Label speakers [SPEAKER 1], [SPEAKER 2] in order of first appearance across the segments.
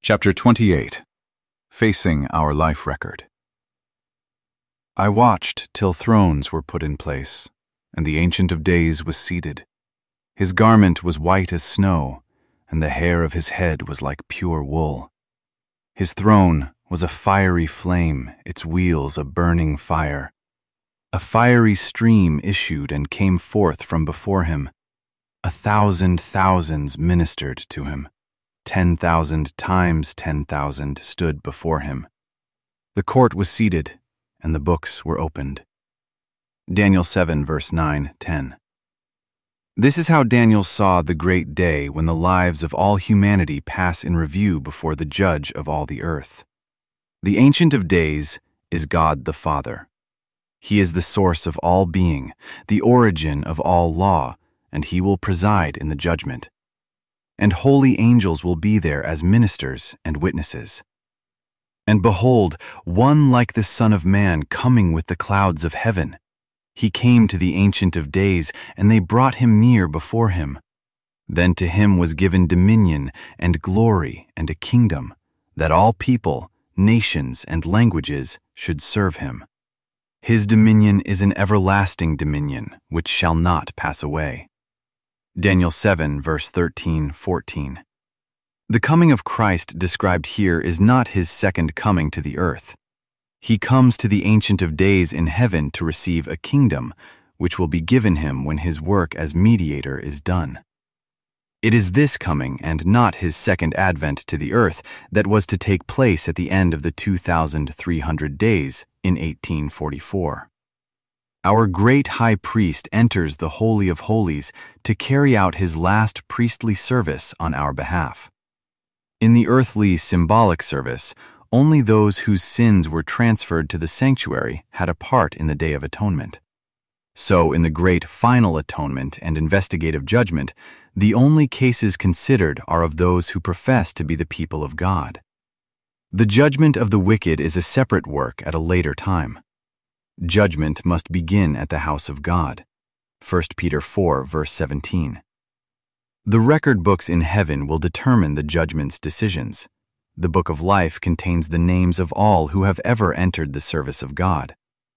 [SPEAKER 1] Chapter 28. Facing Our Life Record. I watched till thrones were put in place, and the Ancient of Days was seated. His garment was white as snow, and the hair of his head was like pure wool. His throne was a fiery flame, its wheels a burning fire. A fiery stream issued and came forth from before him. 1,000 thousands ministered to him. 10,000 times 10,000 stood before him. The court was seated, and the books were opened. Daniel 7, verse 9-10. This is how Daniel saw the great day when the lives of all humanity pass in review before the Judge of all the earth. The Ancient of Days is God the Father. He is the source of all being, the origin of all law, and he will preside in the judgment. And holy angels will be there as ministers and witnesses. And behold, one like the Son of Man coming with the clouds of heaven. He came to the Ancient of Days, and they brought him near before him. Then to him was given dominion and glory and a kingdom, that all people, nations, and languages should serve him. His dominion is an everlasting dominion, which shall not pass away. Daniel 7, verse 13-14. The coming of Christ described here is not his second coming to the earth. He comes to the Ancient of Days in heaven to receive a kingdom, which will be given him when his work as mediator is done. It is this coming, and not his second advent to the earth, that was to take place at the end of the 2,300 days in 1844. Our great high priest enters the Holy of Holies to carry out his last priestly service on our behalf. In the earthly symbolic service, only those whose sins were transferred to the sanctuary had a part in the Day of Atonement. So, in the great final atonement and investigative judgment, the only cases considered are of those who profess to be the people of God. The judgment of the wicked is a separate work at a later time. Judgment must begin at the house of God. 1 Peter 4, verse 17. The record books in heaven will determine the judgment's decisions. The book of life contains the names of all who have ever entered the service of God.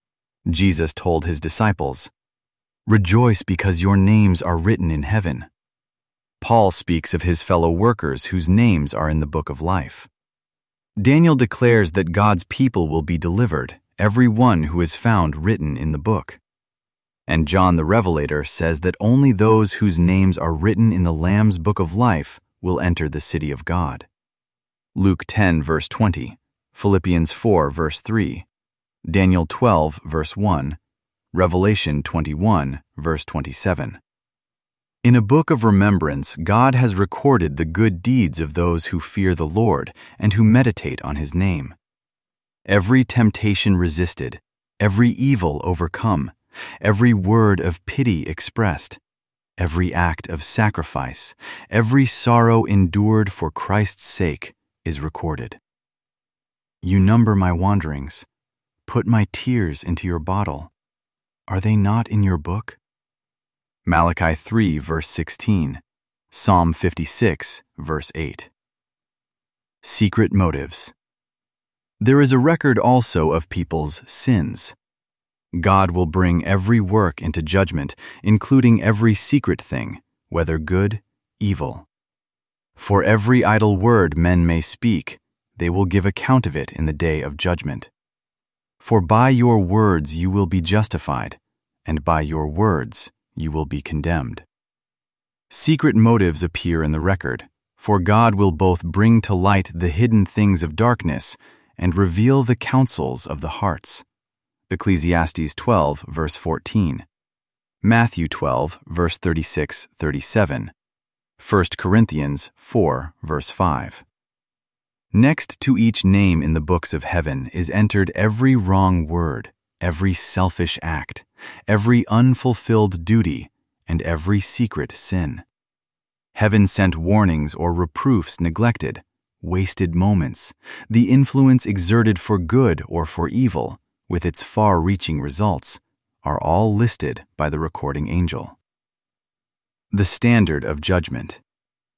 [SPEAKER 1] Jesus told his disciples, "Rejoice because your names are written in heaven." Paul speaks of his fellow workers whose names are in the book of life. Daniel declares that God's people will be delivered, every one who is found written in the book. And John the Revelator says that only those whose names are written in the Lamb's book of life will enter the city of God. Luke 10, verse 20, Philippians 4, verse 3, Daniel 12, verse 1, Revelation 21, verse 27. In a book of remembrance, God has recorded the good deeds of those who fear the Lord and who meditate on his name. Every temptation resisted, every evil overcome, every word of pity expressed, every act of sacrifice, every sorrow endured for Christ's sake is recorded. You number my wanderings. Put my tears into your bottle. Are they not in your book? Malachi 3, verse 16. Psalm 56, verse 8. Secret motives. There is a record also of people's sins. God will bring every work into judgment, including every secret thing, whether good, evil. For every idle word men may speak, they will give account of it in the day of judgment. For by your words you will be justified, and by your words you will be condemned. Secret motives appear in the record, for God will both bring to light the hidden things of darkness and reveal the counsels of the hearts. Ecclesiastes 12, verse 14. Matthew 12, verse 36-37. 1 Corinthians 4, verse 5. Next to each name in the books of heaven is entered every wrong word, every selfish act, every unfulfilled duty, and every secret sin. Heaven sent warnings or reproofs neglected, wasted moments, the influence exerted for good or for evil, with its far-reaching results, are all listed by the recording angel. The standard of judgment.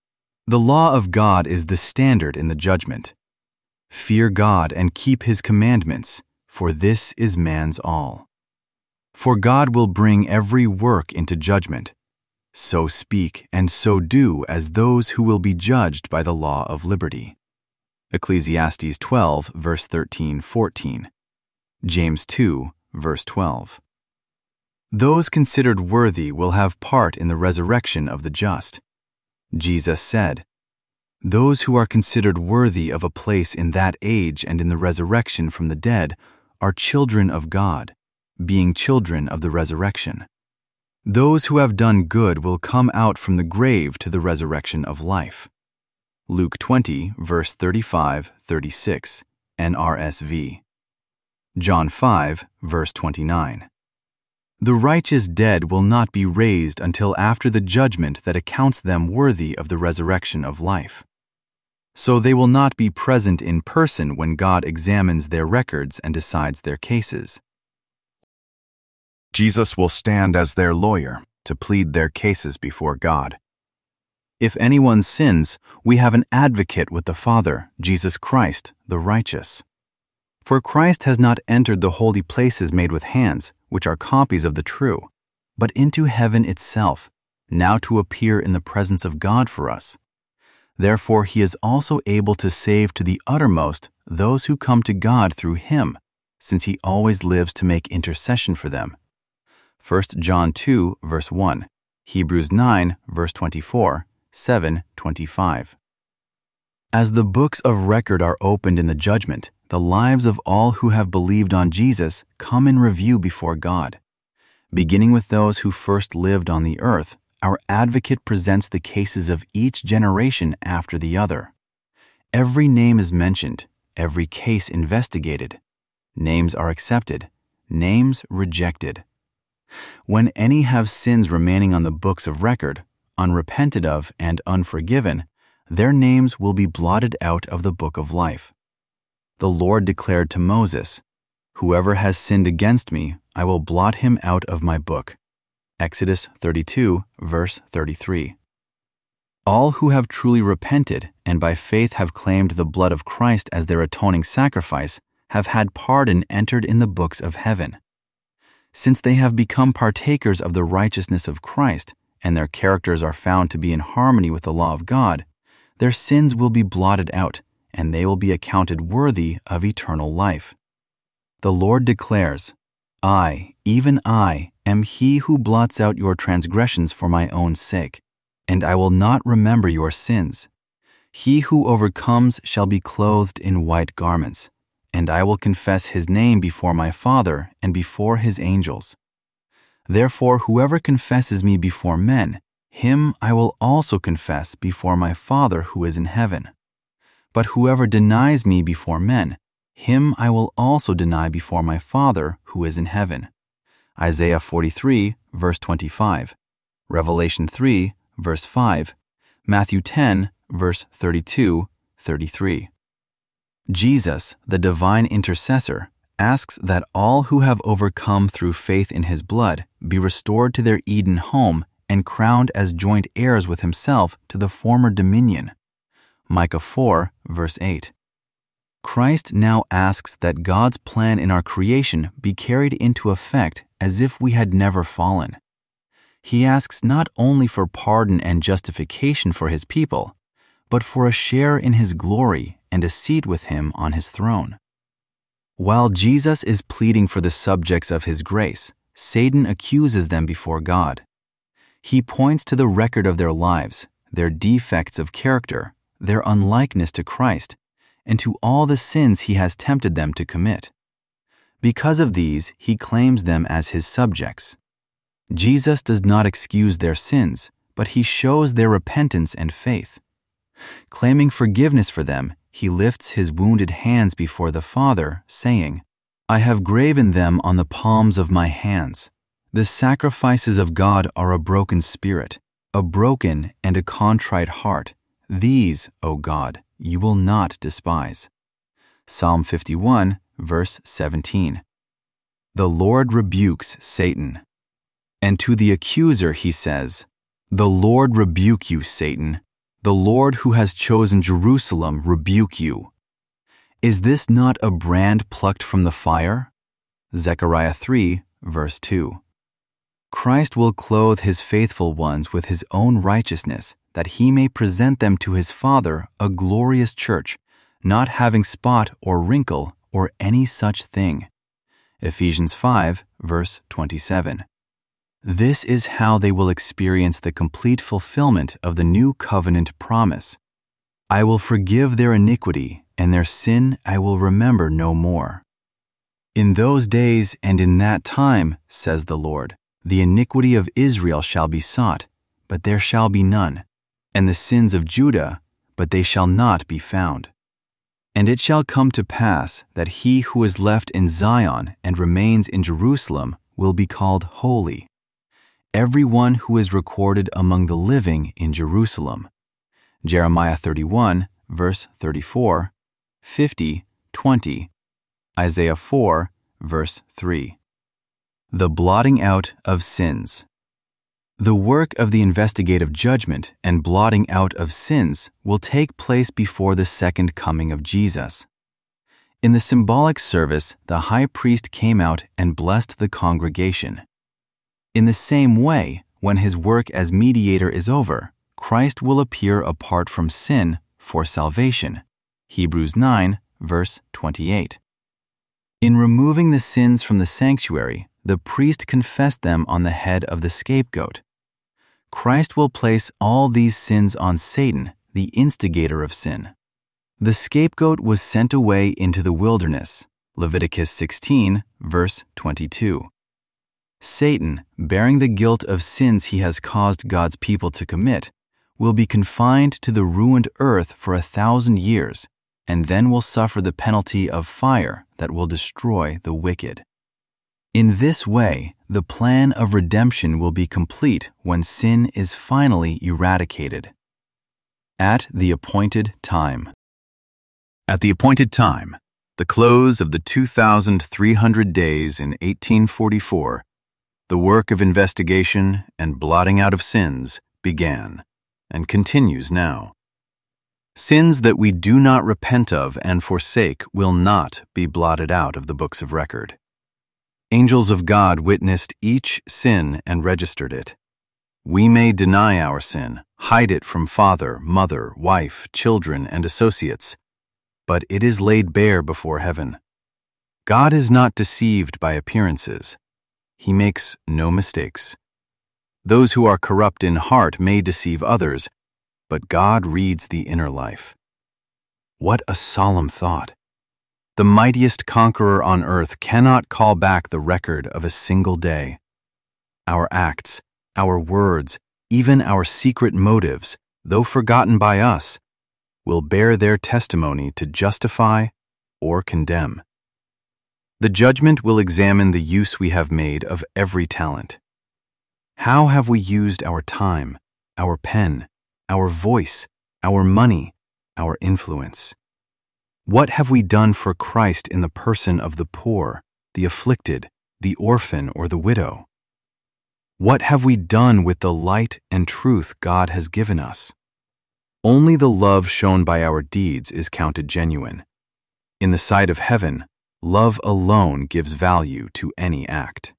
[SPEAKER 1] The law of God is the standard in the judgment. Fear God and keep his commandments, for this is man's all. For God will bring every work into judgment. So speak and so do as those who will be judged by the law of liberty. Ecclesiastes 12, verse 13-14. James 2, verse 12. Those considered worthy will have part in the resurrection of the just. Jesus said, "Those who are considered worthy of a place in that age and in the resurrection from the dead are children of God, being children of the resurrection. Those who have done good will come out from the grave to the resurrection of life." Luke 20, verse 35-36, NRSV. John 5, verse 29. The righteous dead will not be raised until after the judgment that accounts them worthy of the resurrection of life. So they will not be present in person when God examines their records and decides their cases. Jesus will stand as their lawyer to plead their cases before God. If anyone sins, we have an advocate with the Father, Jesus Christ, the righteous. For Christ has not entered the holy places made with hands, which are copies of the true, but into heaven itself, now to appear in the presence of God for us. Therefore he is also able to save to the uttermost those who come to God through him, since he always lives to make intercession for them. 1 John 2, verse 1, Hebrews 9, verse 24, 7:25. As the books of record are opened in the judgment, the lives of all who have believed on Jesus come in review before God. Beginning with those who first lived on the earth, our advocate presents the cases of each generation after the other. Every name is mentioned, every case investigated. Names are accepted, names rejected. When any have sins remaining on the books of record, unrepented of and unforgiven, their names will be blotted out of the book of life. The Lord declared to Moses, "Whoever has sinned against me, I will blot him out of my book." Exodus 32, verse 33. All who have truly repented and by faith have claimed the blood of Christ as their atoning sacrifice have had pardon entered in the books of heaven. Since they have become partakers of the righteousness of Christ, and their characters are found to be in harmony with the law of God, their sins will be blotted out, and they will be accounted worthy of eternal life. The Lord declares, "I, even I, am he who blots out your transgressions for my own sake, and I will not remember your sins. He who overcomes shall be clothed in white garments, and I will confess his name before my Father and before his angels. Therefore, whoever confesses me before men, him I will also confess before my Father who is in heaven. But whoever denies me before men, him I will also deny before my Father who is in heaven." Isaiah 43, verse 25, Revelation 3, verse 5, Matthew 10, verse 32, 33. Jesus, the divine intercessor, asks that all who have overcome through faith in his blood be restored to their Eden home and crowned as joint heirs with himself to the former dominion. Micah 4, verse 8. Christ now asks that God's plan in our creation be carried into effect as if we had never fallen. He asks not only for pardon and justification for his people, but for a share in his glory and a seat with him on his throne. While Jesus is pleading for the subjects of his grace, Satan accuses them before God. He points to the record of their lives, their defects of character, their unlikeness to Christ, and to all the sins he has tempted them to commit. Because of these, he claims them as his subjects. Jesus does not excuse their sins, but he shows their repentance and faith. Claiming forgiveness for them, he lifts his wounded hands before the Father, saying, "I have graven them on the palms of my hands. The sacrifices of God are a broken spirit, a broken and a contrite heart. These, O God, you will not despise." Psalm 51, verse 17. The Lord rebukes Satan. And to the accuser he says, "The Lord rebuke you, Satan. The Lord who has chosen Jerusalem rebuke you. Is this not a brand plucked from the fire? Zechariah 3, verse 2. Christ will clothe his faithful ones with his own righteousness, that he may present them to his Father a glorious church, not having spot or wrinkle or any such thing. Ephesians 5, verse 27. This is how they will experience the complete fulfillment of the new covenant promise. I will forgive their iniquity, and their sin I will remember no more. In those days and in that time, says the Lord, the iniquity of Israel shall be sought, but there shall be none, and the sins of Judah, but they shall not be found. And it shall come to pass that he who is left in Zion and remains in Jerusalem will be called holy, every one who is recorded among the living in Jerusalem. Jeremiah 31, verse 34, 50, 20, Isaiah 4, verse 3. The blotting out of sins. The work of the investigative judgment and blotting out of sins will take place before the second coming of Jesus. In the symbolic service, the high priest came out and blessed the congregation. In the same way, when his work as mediator is over, Christ will appear apart from sin for salvation. Hebrews 9, verse 28. In removing the sins from the sanctuary, the priest confessed them on the head of the scapegoat. Christ will place all these sins on Satan, the instigator of sin. The scapegoat was sent away into the wilderness. Leviticus 16, verse 22. Satan, bearing the guilt of sins he has caused God's people to commit, will be confined to the ruined earth for 1,000 years, and then will suffer the penalty of fire that will destroy the wicked. In this way, the plan of redemption will be complete when sin is finally eradicated. At the appointed time. At the appointed time, the close of the 2,300 days in 1844, the work of investigation and blotting out of sins began and continues now. Sins that we do not repent of and forsake will not be blotted out of the books of record. Angels of God witnessed each sin and registered it. We may deny our sin, hide it from father, mother, wife, children, and associates, but it is laid bare before heaven. God is not deceived by appearances. He makes no mistakes. Those who are corrupt in heart may deceive others, but God reads the inner life. What a solemn thought! The mightiest conqueror on earth cannot call back the record of a single day. Our acts, our words, even our secret motives, though forgotten by us, will bear their testimony to justify or condemn. The judgment will examine the use we have made of every talent. How have we used our time, our pen, our voice, our money, our influence? What have we done for Christ in the person of the poor, the afflicted, the orphan, or the widow? What have we done with the light and truth God has given us? Only the love shown by our deeds is counted genuine. In the sight of heaven, love alone gives value to any act.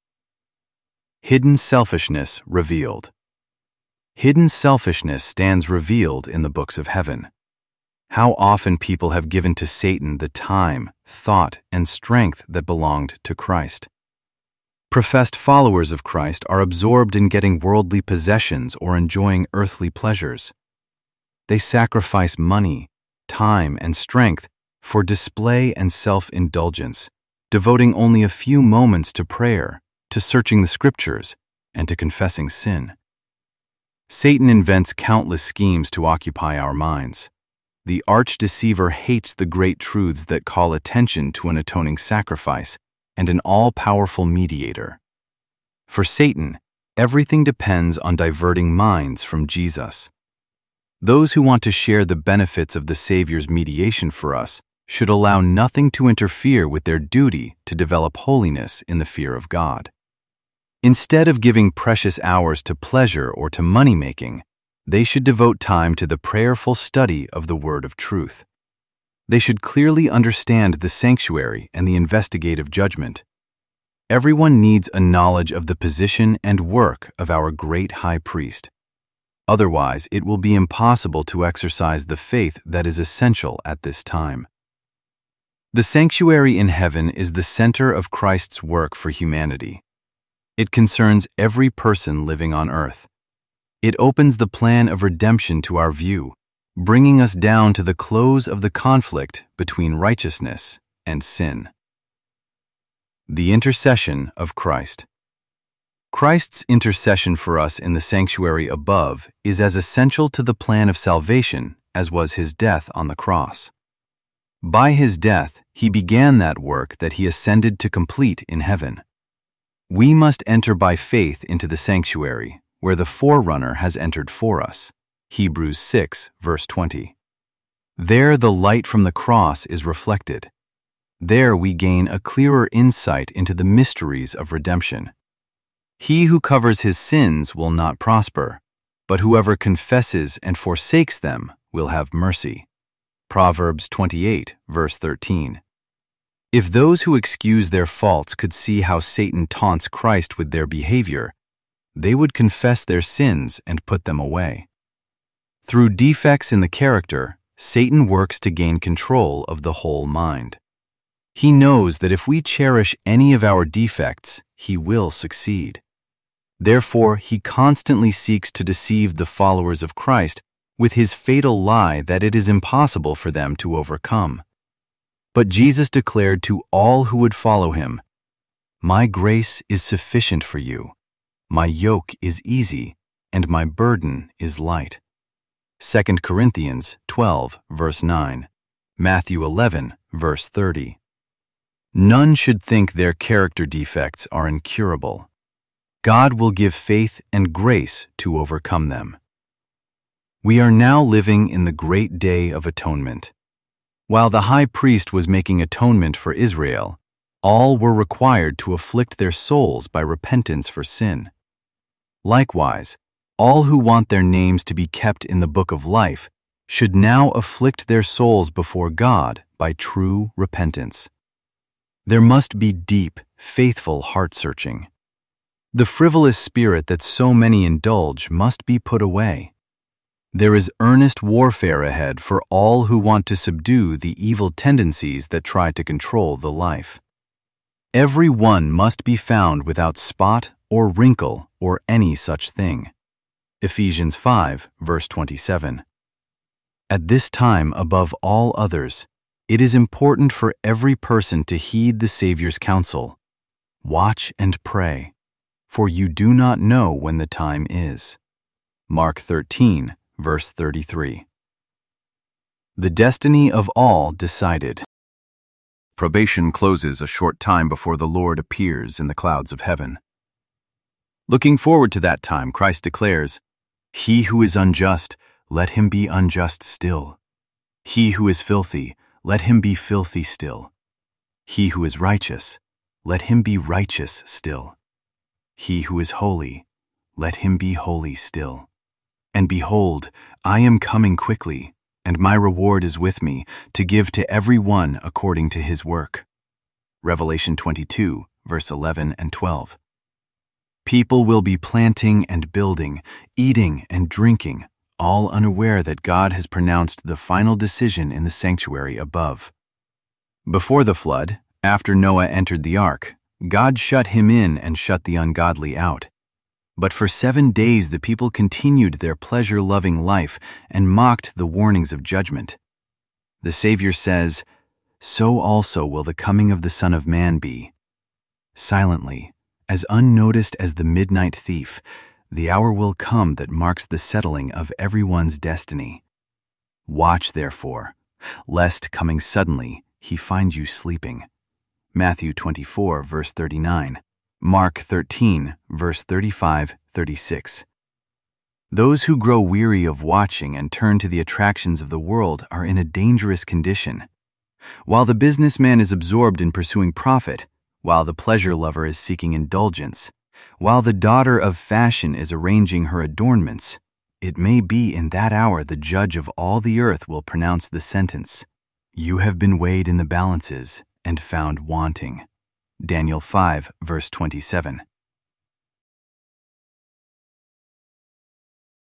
[SPEAKER 1] Hidden selfishness revealed. Hidden selfishness stands revealed in the books of heaven. How often people have given to Satan the time, thought, and strength that belonged to Christ. Professed followers of Christ are absorbed in getting worldly possessions or enjoying earthly pleasures. They sacrifice money, time, and strength for display and self-indulgence, devoting only a few moments to prayer, to searching the scriptures, and to confessing sin. Satan invents countless schemes to occupy our minds. The arch-deceiver hates the great truths that call attention to an atoning sacrifice and an all-powerful mediator. For Satan, everything depends on diverting minds from Jesus. Those who want to share the benefits of the Savior's mediation for us should allow nothing to interfere with their duty to develop holiness in the fear of God. Instead of giving precious hours to pleasure or to money-making, they should devote time to the prayerful study of the word of truth. They should clearly understand the sanctuary and the investigative judgment. Everyone needs a knowledge of the position and work of our great high priest. Otherwise, it will be impossible to exercise the faith that is essential at this time. The sanctuary in heaven is the center of Christ's work for humanity. It concerns every person living on earth. It opens the plan of redemption to our view, bringing us down to the close of the conflict between righteousness and sin. The intercession of Christ. Christ's intercession for us in the sanctuary above is as essential to the plan of salvation as was his death on the cross. By his death, he began that work that he ascended to complete in heaven. We must enter by faith into the sanctuary, where the forerunner has entered for us. Hebrews 6, verse 20. There the light from the cross is reflected. There we gain a clearer insight into the mysteries of redemption. He who covers his sins will not prosper, but whoever confesses and forsakes them will have mercy. Proverbs 28, verse 13. If those who excuse their faults could see how Satan taunts Christ with their behavior, they would confess their sins and put them away. Through defects in the character, Satan works to gain control of the whole mind. He knows that if we cherish any of our defects, he will succeed. Therefore, he constantly seeks to deceive the followers of Christ with his fatal lie that it is impossible for them to overcome. But Jesus declared to all who would follow him, "My grace is sufficient for you. My yoke is easy, and my burden is light." 2 Corinthians 12, verse 9. Matthew 11, verse 30. None should think their character defects are incurable. God will give faith and grace to overcome them. We are now living in the great day of atonement. While the high priest was making atonement for Israel, all were required to afflict their souls by repentance for sin. Likewise, all who want their names to be kept in the book of life should now afflict their souls before God by true repentance. There must be deep, faithful heart-searching. The frivolous spirit that so many indulge must be put away. There is earnest warfare ahead for all who want to subdue the evil tendencies that try to control the life. Every one must be found without spot or wrinkle or any such thing. Ephesians 5, verse 27. At this time, above all others, it is important for every person to heed the Savior's counsel. Watch and pray, for you do not know when the time is. Mark 13, verse 33. The destiny of all decided. Probation closes a short time before the Lord appears in the clouds of heaven. Looking forward to that time, Christ declares, "He who is unjust, let him be unjust still. He who is filthy, let him be filthy still. He who is righteous, let him be righteous still. He who is holy, let him be holy still. And behold, I am coming quickly, and my reward is with me, to give to every one according to his work." Revelation 22, verse 11 and 12. People will be planting and building, eating and drinking, all unaware that God has pronounced the final decision in the sanctuary above. Before the flood, after Noah entered the ark, God shut him in and shut the ungodly out. But for 7 days the people continued their pleasure-loving life and mocked the warnings of judgment. The Savior says, "So also will the coming of the Son of Man be." Silently, as unnoticed as the midnight thief, the hour will come that marks the settling of everyone's destiny. Watch, therefore, lest, coming suddenly, he find you sleeping. Matthew 24, verse 39. Mark 13, verse 35-36. Those who grow weary of watching and turn to the attractions of the world are in a dangerous condition. While the businessman is absorbed in pursuing profit, while the pleasure lover is seeking indulgence, while the daughter of fashion is arranging her adornments, It may be in that hour the judge of all the earth will pronounce the sentence, "You have been weighed in the balances and found wanting." Daniel 5, verse 27.